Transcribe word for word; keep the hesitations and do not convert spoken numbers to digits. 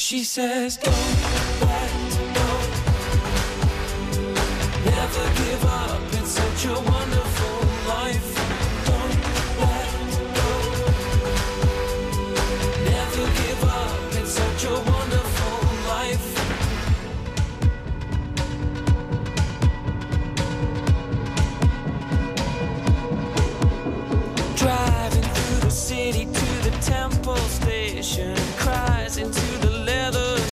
She says, don't let go, never give up, it's such a wonderful life. Don't let go, never give up, it's such a wonderful life. Driving through the city to the Temple Station,